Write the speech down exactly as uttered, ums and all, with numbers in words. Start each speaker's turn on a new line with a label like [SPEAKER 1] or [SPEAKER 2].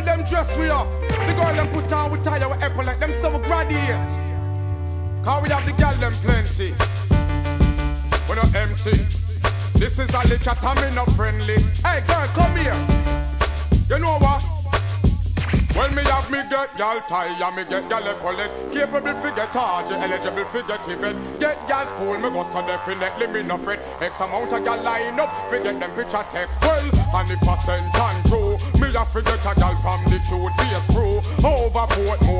[SPEAKER 1] girl them dress we up. The girl them put on with tie with apple like them some graduate. Cause we have the girl them plenty. We no empty. This is a little chat, I'm not friendly. Hey girl, come here. You know what? When me have me get y'all tie and me get y'all epaulet. Capable fi get charge, eligible fi get event. Get y'all school, me go so definitely me no fret. X amount of y'all line up, fi get them picture text. Well, and if I send and true, me have fi get a y'all from the cute face crew. Overboard